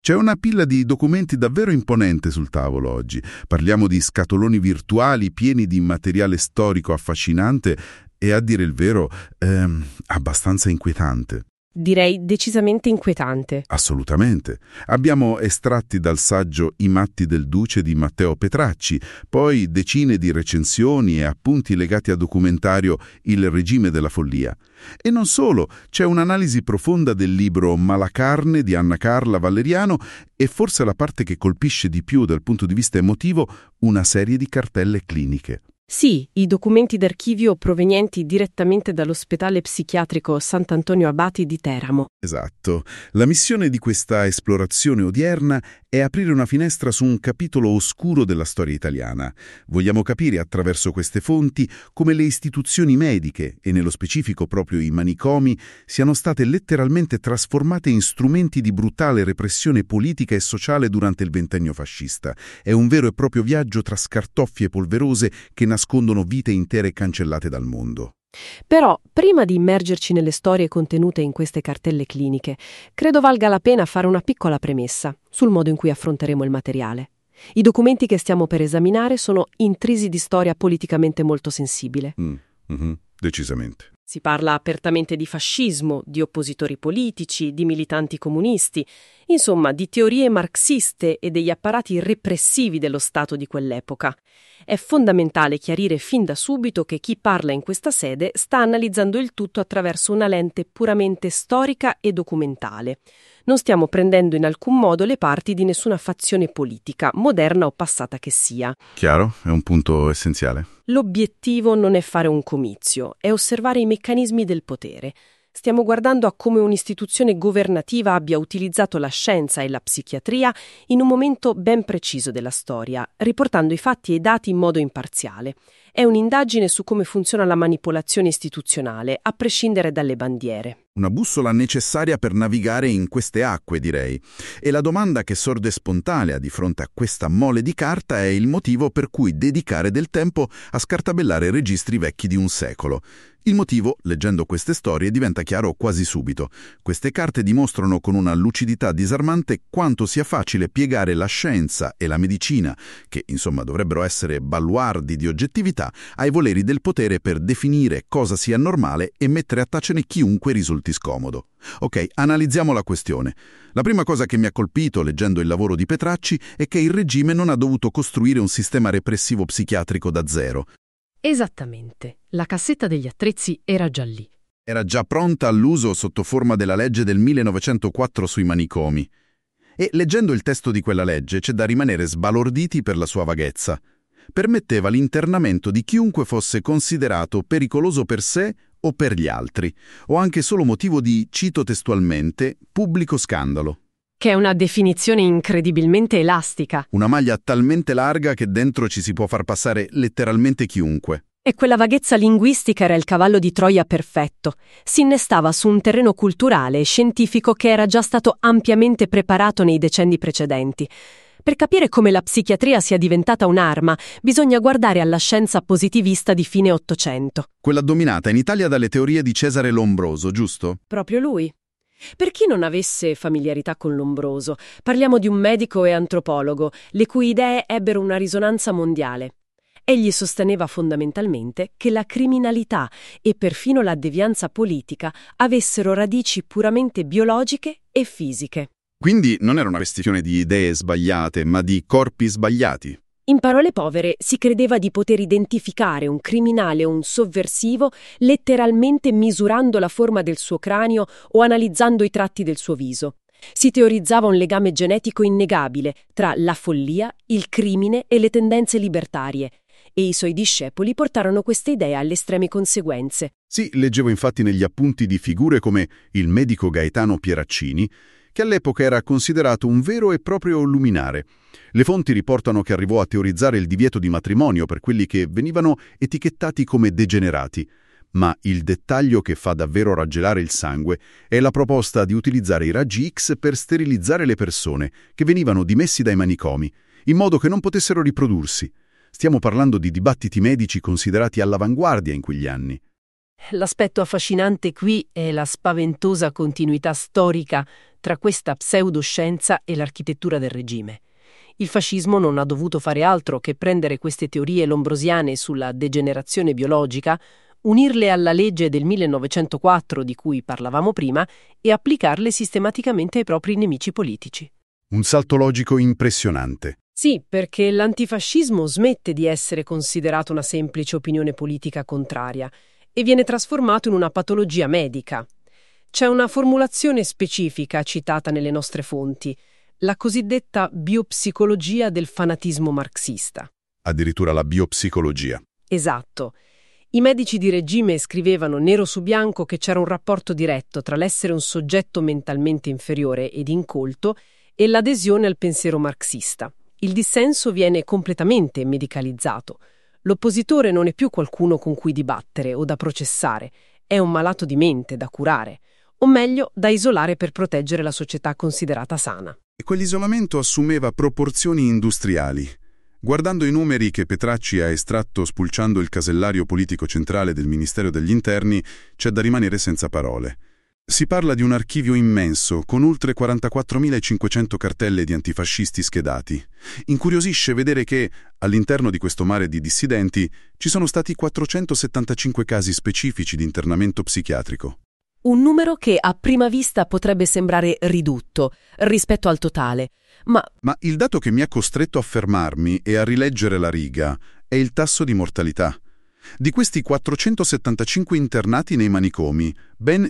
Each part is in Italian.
C'è una pila di documenti davvero imponente sul tavolo oggi. Parliamo di scatoloni virtuali pieni di materiale storico affascinante e, a dire il vero, abbastanza inquietante. Direi decisamente inquietante. Assolutamente. Abbiamo estratti dal saggio I matti del Duce di Matteo Petracci, poi decine di recensioni e appunti legati al documentario Il regime della follia. E non solo, c'è un'analisi profonda del libro Malacarne di Anna Carla Valeriano e, forse la parte che colpisce di più dal punto di vista emotivo, una serie di cartelle cliniche. Sì, i documenti d'archivio provenienti direttamente dall'ospedale psichiatrico Sant'Antonio Abati di Teramo. Esatto. La missione di questa esplorazione odierna è aprire una finestra su un capitolo oscuro della storia italiana. Vogliamo capire attraverso queste fonti come le istituzioni mediche, e nello specifico proprio i manicomi, siano state letteralmente trasformate in strumenti di brutale repressione politica e sociale durante il ventennio fascista. È un vero e proprio viaggio tra scartoffie polverose che nascondono vite intere cancellate dal mondo. Però, prima di immergerci nelle storie contenute in queste cartelle cliniche, credo valga la pena fare una piccola premessa sul modo in cui affronteremo il materiale. I documenti che stiamo per esaminare sono intrisi di storia politicamente molto sensibile. Decisamente. Si parla apertamente di fascismo, di oppositori politici, di militanti comunisti, insomma di teorie marxiste e degli apparati repressivi dello Stato di quell'epoca. È fondamentale chiarire fin da subito che chi parla in questa sede sta analizzando il tutto attraverso una lente puramente storica e documentale. Non stiamo prendendo in alcun modo le parti di nessuna fazione politica, moderna o passata che sia. Chiaro? È un punto essenziale. L'obiettivo non è fare un comizio, è osservare i meccanismi del potere. Stiamo guardando a come un'istituzione governativa abbia utilizzato la scienza e la psichiatria in un momento ben preciso della storia, riportando i fatti e i dati in modo imparziale. È un'indagine su come funziona la manipolazione istituzionale, a prescindere dalle bandiere. Una bussola necessaria per navigare in queste acque, direi. E la domanda che sorge spontanea di fronte a questa mole di carta è il motivo per cui dedicare del tempo a scartabellare registri vecchi di un secolo. Il motivo, leggendo queste storie, diventa chiaro quasi subito. Queste carte dimostrano con una lucidità disarmante quanto sia facile piegare la scienza e la medicina, che insomma dovrebbero essere baluardi di oggettività, ai voleri del potere per definire cosa sia normale e mettere a tacere chiunque risulti scomodo. Ok, analizziamo la questione. La prima cosa che mi ha colpito leggendo il lavoro di Petracci è che il regime non ha dovuto costruire un sistema repressivo psichiatrico da zero. Esattamente. La cassetta degli attrezzi era già lì. Era già pronta all'uso sotto forma della legge del 1904 sui manicomi. E leggendo il testo di quella legge c'è da rimanere sbalorditi per la sua vaghezza. Permetteva l'internamento di chiunque fosse considerato pericoloso per sé o per gli altri, o anche solo motivo di, cito testualmente, pubblico scandalo. Che è una definizione incredibilmente elastica. Una maglia talmente larga che dentro ci si può far passare letteralmente chiunque. E quella vaghezza linguistica era il cavallo di Troia perfetto. Si innestava su un terreno culturale e scientifico che era già stato ampiamente preparato nei decenni precedenti. Per capire come la psichiatria sia diventata un'arma, bisogna guardare alla scienza positivista di fine Ottocento. Quella dominata in Italia dalle teorie di Cesare Lombroso, giusto? Proprio lui. Per chi non avesse familiarità con Lombroso, parliamo di un medico e antropologo, le cui idee ebbero una risonanza mondiale. Egli sosteneva fondamentalmente che la criminalità e perfino la devianza politica avessero radici puramente biologiche e fisiche. Quindi non era una questione di idee sbagliate, ma di corpi sbagliati. In parole povere, si credeva di poter identificare un criminale o un sovversivo letteralmente misurando la forma del suo cranio o analizzando i tratti del suo viso. Si teorizzava un legame genetico innegabile tra la follia, il crimine e le tendenze libertarie, e i suoi discepoli portarono queste idee alle estreme conseguenze. Sì, leggevo infatti negli appunti di figure come il medico Gaetano Pieraccini, che all'epoca era considerato un vero e proprio luminare. Le fonti riportano che arrivò a teorizzare il divieto di matrimonio per quelli che venivano etichettati come degenerati. Ma il dettaglio che fa davvero raggelare il sangue è la proposta di utilizzare i raggi X per sterilizzare le persone che venivano dimessi dai manicomi, in modo che non potessero riprodursi. Stiamo parlando di dibattiti medici considerati all'avanguardia in quegli anni. L'aspetto affascinante qui è la spaventosa continuità storica tra questa pseudoscienza e l'architettura del regime. Il fascismo non ha dovuto fare altro che prendere queste teorie lombrosiane sulla degenerazione biologica, unirle alla legge del 1904 di cui parlavamo prima e applicarle sistematicamente ai propri nemici politici. Un salto logico impressionante. Sì, perché l'antifascismo smette di essere considerato una semplice opinione politica contraria e viene trasformato in una patologia medica. C'è una formulazione specifica citata nelle nostre fonti, la cosiddetta biopsicologia del fanatismo marxista. Addirittura la biopsicologia. Esatto. I medici di regime scrivevano nero su bianco che c'era un rapporto diretto tra l'essere un soggetto mentalmente inferiore ed incolto e l'adesione al pensiero marxista. Il dissenso viene completamente medicalizzato. L'oppositore non è più qualcuno con cui dibattere o da processare, è un malato di mente da curare, o meglio, da isolare per proteggere la società considerata sana. E quell'isolamento assumeva proporzioni industriali. Guardando i numeri che Petracci ha estratto spulciando il casellario politico centrale del Ministero degli Interni, c'è da rimanere senza parole. Si parla di un archivio immenso, con oltre 44.500 cartelle di antifascisti schedati. Incuriosisce vedere che, all'interno di questo mare di dissidenti, ci sono stati 475 casi specifici di internamento psichiatrico. Un numero che a prima vista potrebbe sembrare ridotto rispetto al totale, ma il dato che mi ha costretto a fermarmi e a rileggere la riga è il tasso di mortalità. Di questi 475 internati nei manicomi, ben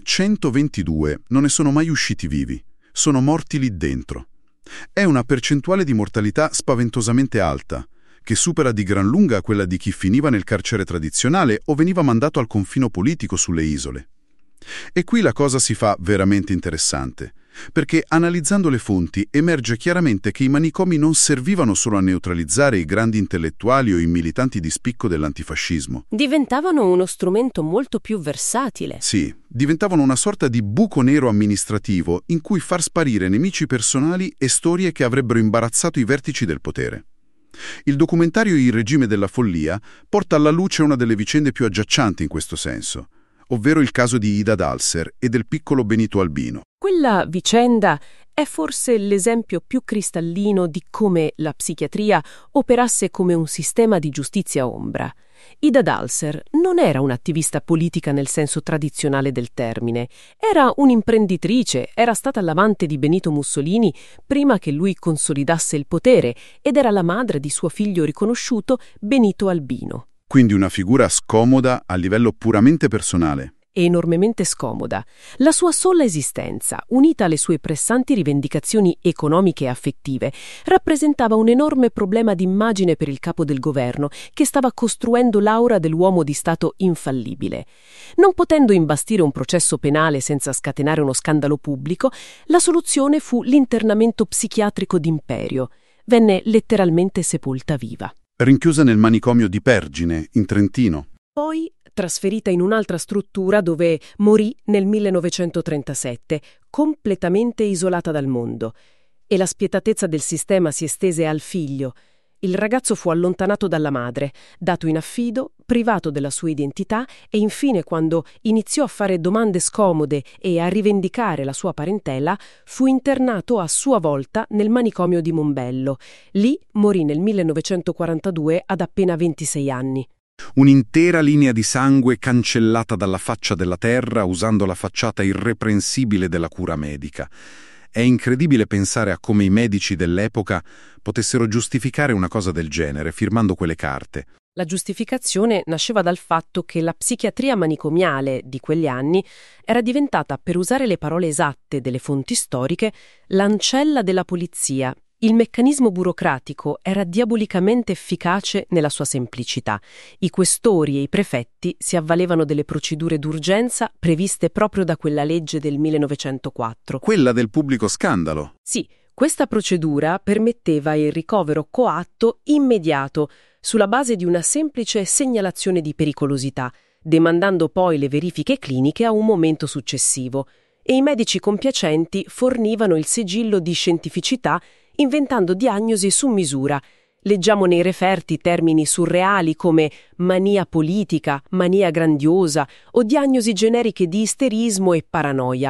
122 non ne sono mai usciti vivi. Sono morti lì dentro. È una percentuale di mortalità spaventosamente alta, che supera di gran lunga quella di chi finiva nel carcere tradizionale o veniva mandato al confino politico sulle isole. E qui la cosa si fa veramente interessante, perché analizzando le fonti emerge chiaramente che i manicomi non servivano solo a neutralizzare i grandi intellettuali o i militanti di spicco dell'antifascismo. diventavano uno strumento molto più versatile. Sì, diventavano una sorta di buco nero amministrativo in cui far sparire nemici personali e storie che avrebbero imbarazzato i vertici del potere. Il documentario Il regime della follia porta alla luce una delle vicende più agghiaccianti in questo senso, ovvero il caso di Ida Dalser e del piccolo Benito Albino. Quella vicenda è forse l'esempio più cristallino di come la psichiatria operasse come un sistema di giustizia ombra. Ida Dalser non era un'attivista politica nel senso tradizionale del termine, era un'imprenditrice, era stata l'amante di Benito Mussolini prima che lui consolidasse il potere ed era la madre di suo figlio riconosciuto Benito Albino. Quindi una figura scomoda a livello puramente personale. E enormemente scomoda. La sua sola esistenza, unita alle sue pressanti rivendicazioni economiche e affettive, rappresentava un enorme problema d'immagine per il capo del governo che stava costruendo l'aura dell'uomo di Stato infallibile. Non potendo imbastire un processo penale senza scatenare uno scandalo pubblico, la soluzione fu l'internamento psichiatrico d'imperio. Venne letteralmente sepolta viva. Rinchiusa nel manicomio di Pergine, in Trentino. Poi trasferita in un'altra struttura dove morì nel 1937, completamente isolata dal mondo. E la spietatezza del sistema si estese al figlio. Il ragazzo fu allontanato dalla madre, dato in affido, privato della sua identità e infine, quando iniziò a fare domande scomode e a rivendicare la sua parentela, fu internato a sua volta nel manicomio di Mombello. Lì morì nel 1942 ad appena 26 anni. Un'intera linea di sangue cancellata dalla faccia della terra usando la facciata irreprensibile della cura medica. È incredibile pensare a come i medici dell'epoca potessero giustificare una cosa del genere firmando quelle carte. La giustificazione nasceva dal fatto che la psichiatria manicomiale di quegli anni era diventata, per usare le parole esatte delle fonti storiche, l'ancella della polizia. Il meccanismo burocratico era diabolicamente efficace nella sua semplicità. I questori e i prefetti si avvalevano delle procedure d'urgenza previste proprio da quella legge del 1904. Quella del pubblico scandalo. Sì, questa procedura permetteva il ricovero coatto immediato sulla base di una semplice segnalazione di pericolosità, demandando poi le verifiche cliniche a un momento successivo. E i medici compiacenti fornivano il sigillo di scientificità inventando diagnosi su misura. Leggiamo nei referti termini surreali come mania politica, mania grandiosa o diagnosi generiche di isterismo e paranoia.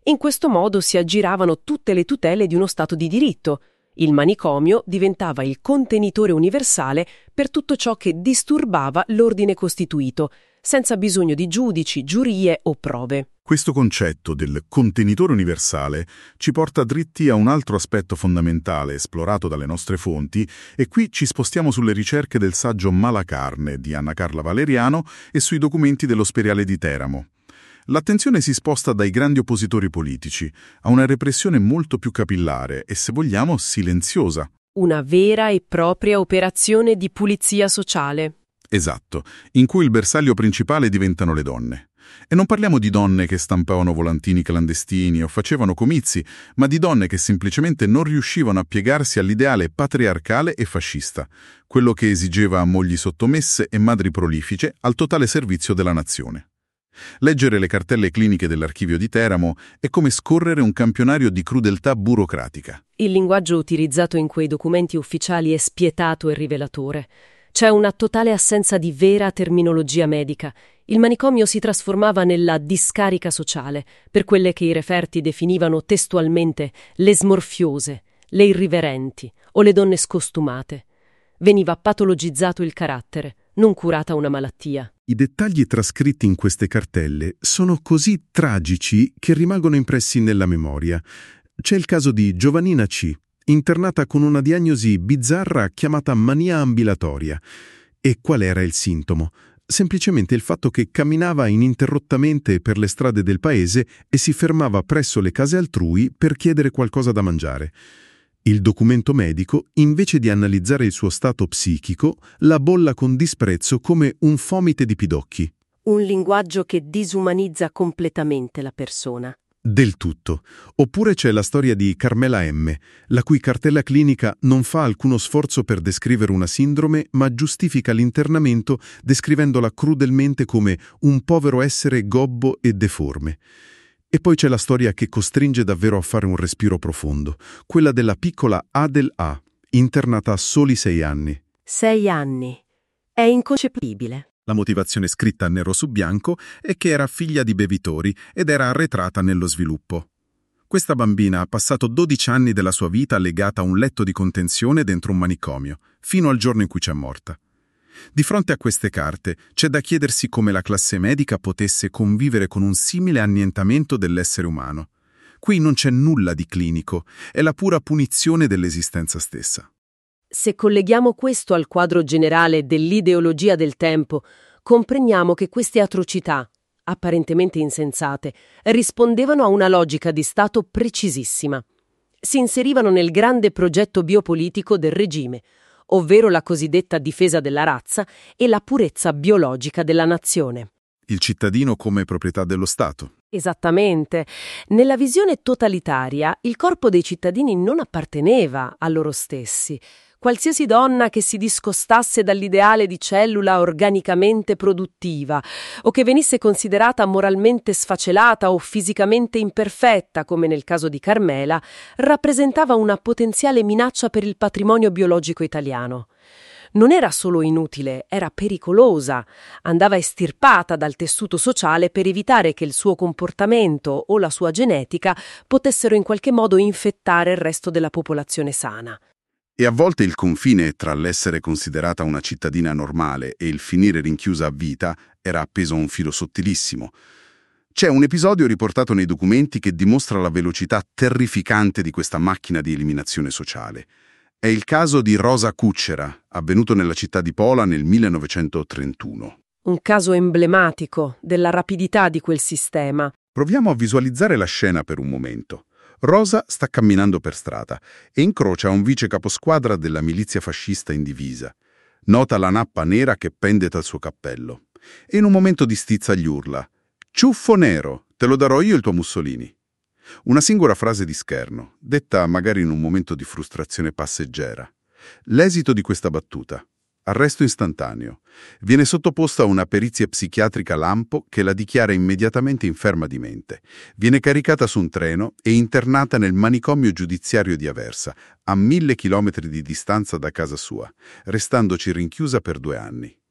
In questo modo si aggiravano tutte le tutele di uno Stato di diritto. Il manicomio diventava il contenitore universale per tutto ciò che disturbava l'ordine costituito, senza bisogno di giudici, giurie o prove. Questo concetto del contenitore universale ci porta dritti a un altro aspetto fondamentale esplorato dalle nostre fonti, e qui ci spostiamo sulle ricerche del saggio Malacarne di Anna Carla Valeriano e sui documenti dell'Ospedale di Teramo. L'attenzione si sposta dai grandi oppositori politici a una repressione molto più capillare e, se vogliamo, silenziosa. Una vera e propria operazione di pulizia sociale. Esatto, in cui il bersaglio principale diventano le donne. E non parliamo di donne che stampavano volantini clandestini o facevano comizi, ma di donne che semplicemente non riuscivano a piegarsi all'ideale patriarcale e fascista, quello che esigeva mogli sottomesse e madri prolifiche al totale servizio della nazione. Leggere le cartelle cliniche dell'archivio di Teramo è come scorrere un campionario di crudeltà burocratica. Il linguaggio utilizzato in quei documenti ufficiali è spietato e rivelatore. C'è una totale assenza di vera terminologia medica. Il manicomio si trasformava nella discarica sociale, per quelle che i referti definivano testualmente le smorfiose, le irriverenti o le donne scostumate. Veniva patologizzato il carattere, non curata una malattia. I dettagli trascritti in queste cartelle sono così tragici che rimangono impressi nella memoria. C'è il caso di Giovannina C., internata con una diagnosi bizzarra chiamata mania ambulatoria. E qual era il sintomo? Semplicemente il fatto che camminava ininterrottamente per le strade del paese e si fermava presso le case altrui per chiedere qualcosa da mangiare. Il documento medico, invece di analizzare il suo stato psichico, la bolla con disprezzo come un fomite di pidocchi. Un linguaggio che disumanizza completamente la persona. Del tutto. Oppure c'è la storia di Carmela M., la cui cartella clinica non fa alcuno sforzo per descrivere una sindrome, ma giustifica l'internamento descrivendola crudelmente come un povero essere gobbo e deforme. E poi c'è la storia che costringe davvero a fare un respiro profondo, quella della piccola Adel A., internata a soli 6 anni. 6 anni. È inconcepibile. La motivazione scritta nero su bianco è che era figlia di bevitori ed era arretrata nello sviluppo. Questa bambina ha passato 12 anni della sua vita legata a un letto di contenzione dentro un manicomio, fino al giorno in cui c'è morta. Di fronte a queste carte c'è da chiedersi come la classe medica potesse convivere con un simile annientamento dell'essere umano. Qui non c'è nulla di clinico, è la pura punizione dell'esistenza stessa. Se colleghiamo questo al quadro generale dell'ideologia del tempo, comprendiamo che queste atrocità, apparentemente insensate, rispondevano a una logica di Stato precisissima. Si inserivano nel grande progetto biopolitico del regime, ovvero la cosiddetta difesa della razza e la purezza biologica della nazione. Il cittadino come proprietà dello Stato. Esattamente. Nella visione totalitaria, il corpo dei cittadini non apparteneva a loro stessi. Qualsiasi donna che si discostasse dall'ideale di cellula organicamente produttiva o che venisse considerata moralmente sfacelata o fisicamente imperfetta, come nel caso di Carmela, rappresentava una potenziale minaccia per il patrimonio biologico italiano. Non era solo inutile, era pericolosa. Andava estirpata dal tessuto sociale per evitare che il suo comportamento o la sua genetica potessero in qualche modo infettare il resto della popolazione sana. E a volte il confine tra l'essere considerata una cittadina normale e il finire rinchiusa a vita era appeso a un filo sottilissimo. C'è un episodio riportato nei documenti che dimostra la velocità terrificante di questa macchina di eliminazione sociale. È il caso di Rosa Kučera, avvenuto nella città di Pola nel 1931. Un caso emblematico della rapidità di quel sistema. Proviamo a visualizzare la scena per un momento. Rosa sta camminando per strada e incrocia un vice caposquadra della milizia fascista in divisa. Nota la nappa nera che pende dal suo cappello e in un momento di stizza gli urla: «Ciuffo nero, te lo darò io il tuo Mussolini». Una singola frase di scherno, detta magari in un momento di frustrazione passeggera. L'esito di questa battuta: arresto istantaneo. Viene sottoposta a una perizia psichiatrica lampo che la dichiara immediatamente inferma di mente. Viene caricata su un treno e internata nel manicomio giudiziario di Aversa, a 1000 chilometri di distanza da casa sua, restandoci rinchiusa per 2 anni.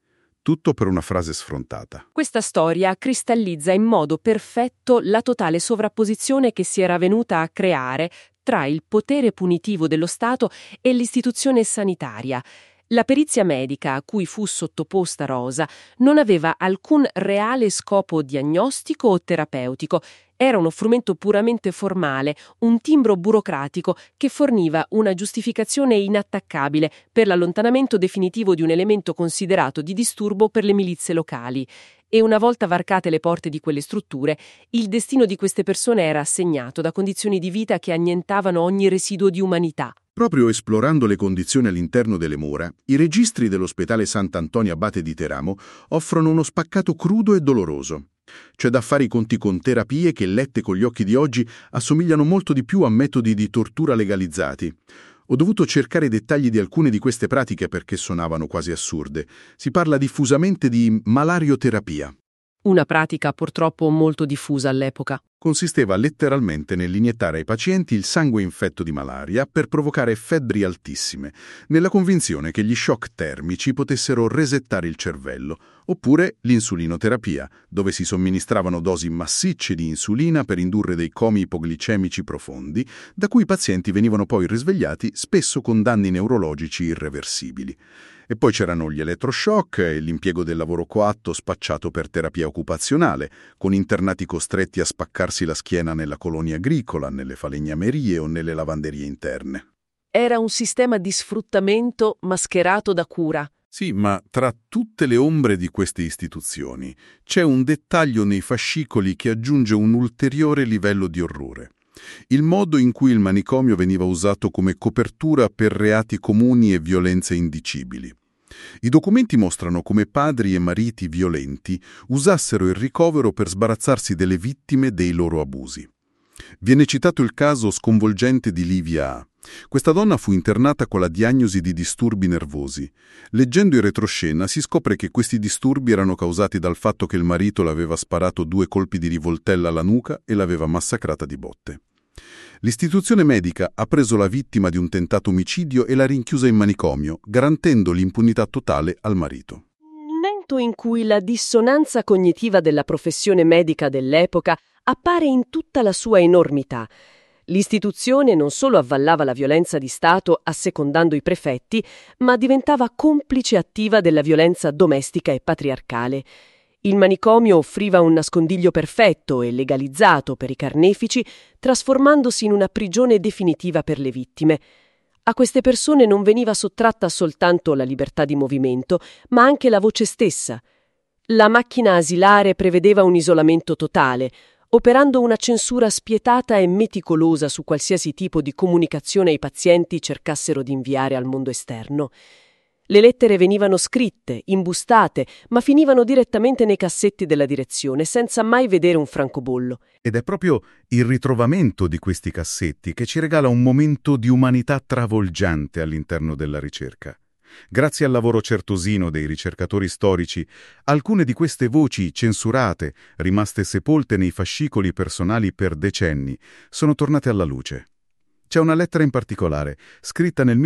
Tutto per una frase sfrontata. Questa storia cristallizza in modo perfetto la totale sovrapposizione che si era venuta a creare tra il potere punitivo dello Stato e l'istituzione sanitaria. La perizia medica a cui fu sottoposta Rosa non aveva alcun reale scopo diagnostico o terapeutico. Era uno strumento puramente formale, un timbro burocratico che forniva una giustificazione inattaccabile per l'allontanamento definitivo di un elemento considerato di disturbo per le milizie locali. E una volta varcate le porte di quelle strutture, il destino di queste persone era segnato da condizioni di vita che annientavano ogni residuo di umanità. Proprio esplorando le condizioni all'interno delle mura, i registri dell'ospedale Sant'Antonio Abate di Teramo offrono uno spaccato crudo e doloroso. C'è da fare i conti con terapie che, lette con gli occhi di oggi, assomigliano molto di più a metodi di tortura legalizzati. Ho dovuto cercare i dettagli di alcune di queste pratiche perché suonavano quasi assurde. Si parla diffusamente di malarioterapia. Una pratica purtroppo molto diffusa all'epoca. Consisteva letteralmente nell'iniettare ai pazienti il sangue infetto di malaria per provocare febbri altissime, nella convinzione che gli shock termici potessero resettare il cervello, oppure l'insulinoterapia, dove si somministravano dosi massicce di insulina per indurre dei comi ipoglicemici profondi, da cui i pazienti venivano poi risvegliati spesso con danni neurologici irreversibili. E poi c'erano gli elettroshock e l'impiego del lavoro coatto spacciato per terapia occupazionale, con internati costretti a spaccarsi la schiena nella colonia agricola, nelle falegnamerie o nelle lavanderie interne. Era un sistema di sfruttamento mascherato da cura. Sì, ma tra tutte le ombre di queste istituzioni c'è un dettaglio nei fascicoli che aggiunge un ulteriore livello di orrore. Il modo in cui il manicomio veniva usato come copertura per reati comuni e violenze indicibili. I documenti mostrano come padri e mariti violenti usassero il ricovero per sbarazzarsi delle vittime dei loro abusi. Viene citato il caso sconvolgente di Livia A. Questa donna fu internata con la diagnosi di disturbi nervosi. Leggendo in retroscena si scopre che questi disturbi erano causati dal fatto che il marito le aveva sparato 2 colpi di rivoltella alla nuca e l'aveva massacrata di botte. L'istituzione medica ha preso la vittima di un tentato omicidio e l'ha rinchiusa in manicomio, garantendo l'impunità totale al marito. Momento in cui la dissonanza cognitiva della professione medica dell'epoca appare in tutta la sua enormità. L'istituzione non solo avvallava la violenza di Stato assecondando i prefetti, ma diventava complice attiva della violenza domestica e patriarcale. Il manicomio offriva un nascondiglio perfetto e legalizzato per i carnefici, trasformandosi in una prigione definitiva per le vittime. A queste persone non veniva sottratta soltanto la libertà di movimento, ma anche la voce stessa. La macchina asilare prevedeva un isolamento totale, operando una censura spietata e meticolosa su qualsiasi tipo di comunicazione i pazienti cercassero di inviare al mondo esterno. Le lettere venivano scritte, imbustate, ma finivano direttamente nei cassetti della direzione, senza mai vedere un francobollo. Ed è proprio il ritrovamento di questi cassetti che ci regala un momento di umanità travolgente all'interno della ricerca. Grazie al lavoro certosino dei ricercatori storici, alcune di queste voci censurate, rimaste sepolte nei fascicoli personali per decenni, sono tornate alla luce. C'è una lettera in particolare, scritta nel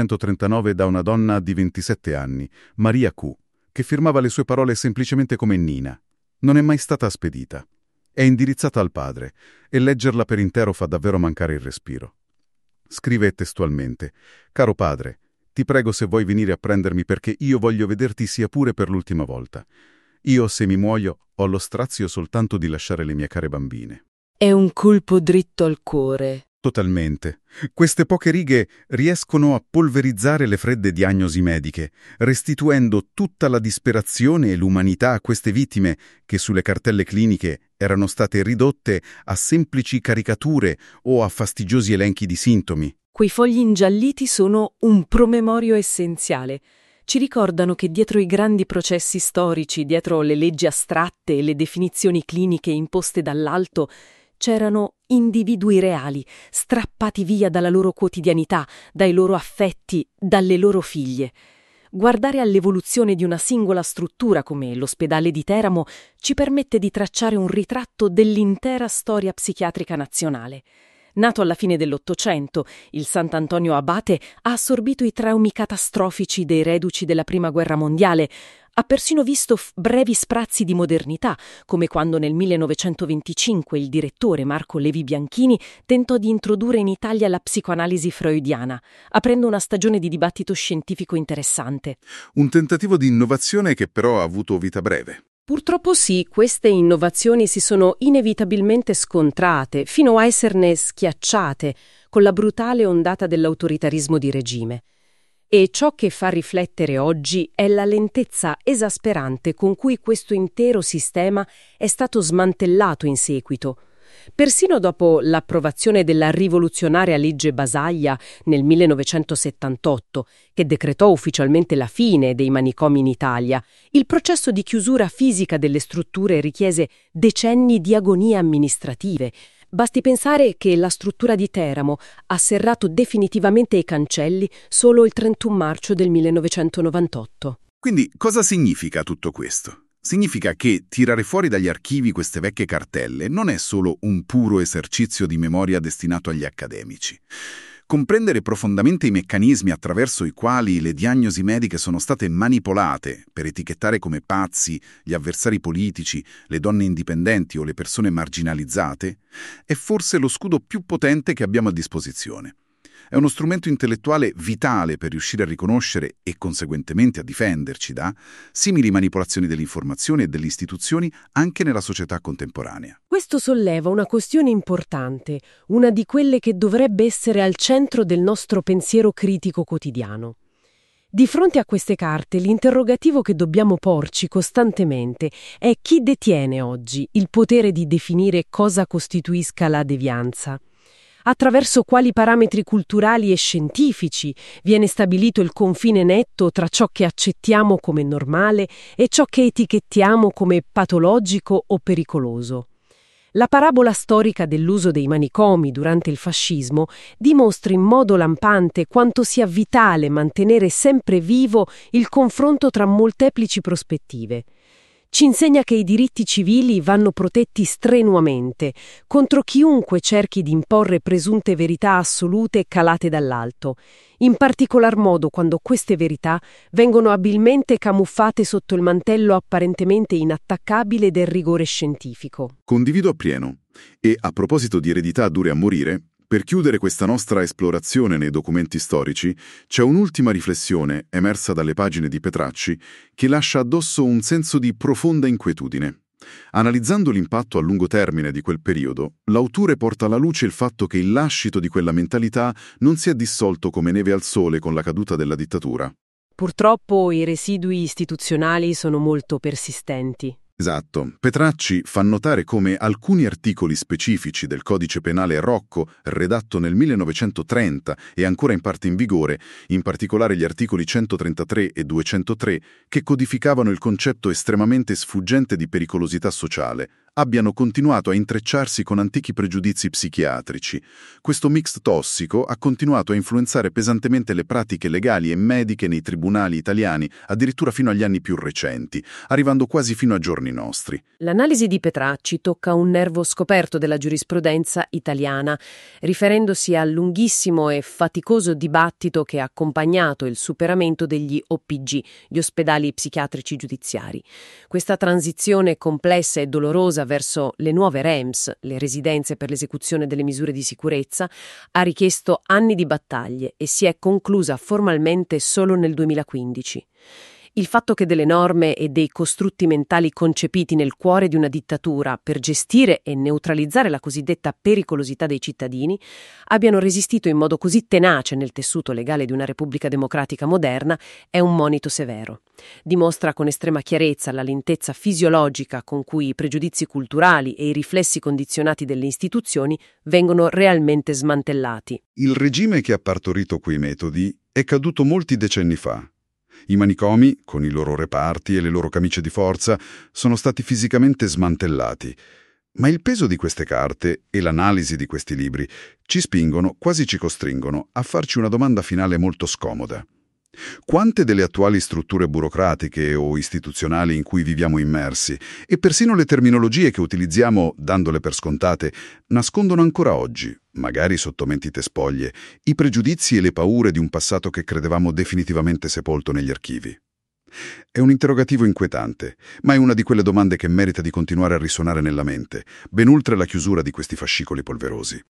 1939 da una donna di 27 anni, Maria Q., che firmava le sue parole semplicemente come Nina. Non è mai stata spedita. È indirizzata al padre, e leggerla per intero fa davvero mancare il respiro. Scrive testualmente: «Caro padre, ti prego se vuoi venire a prendermi perché io voglio vederti sia pure per l'ultima volta. Io, se mi muoio, ho lo strazio soltanto di lasciare le mie care bambine». È un colpo dritto al cuore. Totalmente. Queste poche righe riescono a polverizzare le fredde diagnosi mediche, restituendo tutta la disperazione e l'umanità a queste vittime che sulle cartelle cliniche erano state ridotte a semplici caricature o a fastidiosi elenchi di sintomi. Quei fogli ingialliti sono un promemorio essenziale. Ci ricordano che dietro i grandi processi storici, dietro le leggi astratte e le definizioni cliniche imposte dall'alto, c'erano individui reali, strappati via dalla loro quotidianità, dai loro affetti, dalle loro figlie. Guardare all'evoluzione di una singola struttura come l'ospedale di Teramo ci permette di tracciare un ritratto dell'intera storia psichiatrica nazionale. Nato alla fine dell'Ottocento, il Sant'Antonio Abate ha assorbito i traumi catastrofici dei reduci della Prima Guerra Mondiale, Ha persino visto brevi sprazzi di modernità, come quando nel 1925 il direttore Marco Levi Bianchini tentò di introdurre in Italia la psicoanalisi freudiana, aprendo una stagione di dibattito scientifico interessante. Un tentativo di innovazione che però ha avuto vita breve. Purtroppo sì, queste innovazioni si sono inevitabilmente scontrate, fino a esserne schiacciate, con la brutale ondata dell'autoritarismo di regime. E ciò che fa riflettere oggi è la lentezza esasperante con cui questo intero sistema è stato smantellato in seguito. Persino dopo l'approvazione della rivoluzionaria legge Basaglia nel 1978, che decretò ufficialmente la fine dei manicomi in Italia, il processo di chiusura fisica delle strutture richiese decenni di agonie amministrative. Basti pensare che la struttura di Teramo ha serrato definitivamente i cancelli solo il 31 marzo del 1998. Quindi cosa significa tutto questo? Significa che tirare fuori dagli archivi queste vecchie cartelle non è solo un puro esercizio di memoria destinato agli accademici. Comprendere profondamente i meccanismi attraverso i quali le diagnosi mediche sono state manipolate per etichettare come pazzi gli avversari politici, le donne indipendenti o le persone marginalizzate, è forse lo scudo più potente che abbiamo a disposizione. È uno strumento intellettuale vitale per riuscire a riconoscere e conseguentemente a difenderci da simili manipolazioni dell'informazione e delle istituzioni anche nella società contemporanea. Questo solleva una questione importante, una di quelle che dovrebbe essere al centro del nostro pensiero critico quotidiano. Di fronte a queste carte, l'interrogativo che dobbiamo porci costantemente è chi detiene oggi il potere di definire cosa costituisca la devianza. Attraverso quali parametri culturali e scientifici viene stabilito il confine netto tra ciò che accettiamo come normale e ciò che etichettiamo come patologico o pericoloso. La parabola storica dell'uso dei manicomi durante il fascismo dimostra in modo lampante quanto sia vitale mantenere sempre vivo il confronto tra molteplici prospettive. Ci insegna che i diritti civili vanno protetti strenuamente contro chiunque cerchi di imporre presunte verità assolute calate dall'alto, in particolar modo quando queste verità vengono abilmente camuffate sotto il mantello apparentemente inattaccabile del rigore scientifico. Condivido appieno. E a proposito di eredità dure a morire, per chiudere questa nostra esplorazione nei documenti storici, c'è un'ultima riflessione emersa dalle pagine di Petracci che lascia addosso un senso di profonda inquietudine. Analizzando l'impatto a lungo termine di quel periodo, l'autore porta alla luce il fatto che il lascito di quella mentalità non si è dissolto come neve al sole con la caduta della dittatura. Purtroppo i residui istituzionali sono molto persistenti. Esatto. Petracci fa notare come alcuni articoli specifici del Codice Penale Rocco, redatto nel 1930 e ancora in parte in vigore, in particolare gli articoli 133 e 203, che codificavano il concetto estremamente sfuggente di pericolosità sociale, abbiano continuato a intrecciarsi con antichi pregiudizi psichiatrici. Questo mix tossico ha continuato a influenzare pesantemente le pratiche legali e mediche nei tribunali italiani, addirittura fino agli anni più recenti, arrivando quasi fino a giorni nostri. L'analisi di Petracci tocca un nervo scoperto della giurisprudenza italiana, riferendosi al lunghissimo e faticoso dibattito che ha accompagnato il superamento degli OPG, gli ospedali psichiatrici giudiziari. Questa transizione complessa e dolorosa verso le nuove REMS, le residenze per l'esecuzione delle misure di sicurezza, ha richiesto anni di battaglie e si è conclusa formalmente solo nel 2015. Il fatto che delle norme e dei costrutti mentali concepiti nel cuore di una dittatura per gestire e neutralizzare la cosiddetta pericolosità dei cittadini abbiano resistito in modo così tenace nel tessuto legale di una Repubblica democratica moderna è un monito severo. Dimostra con estrema chiarezza la lentezza fisiologica con cui i pregiudizi culturali e i riflessi condizionati delle istituzioni vengono realmente smantellati. Il regime che ha partorito quei metodi è caduto molti decenni fa. I manicomi, con i loro reparti e le loro camicie di forza, sono stati fisicamente smantellati. Ma il peso di queste carte e l'analisi di questi libri ci spingono, quasi ci costringono, a farci una domanda finale molto scomoda. Quante delle attuali strutture burocratiche o istituzionali in cui viviamo immersi, e persino le terminologie che utilizziamo dandole per scontate, nascondono ancora oggi, magari sotto mentite spoglie, i pregiudizi e le paure di un passato che credevamo definitivamente sepolto negli archivi? È un interrogativo inquietante, ma è una di quelle domande che merita di continuare a risuonare nella mente, ben oltre la chiusura di questi fascicoli polverosi.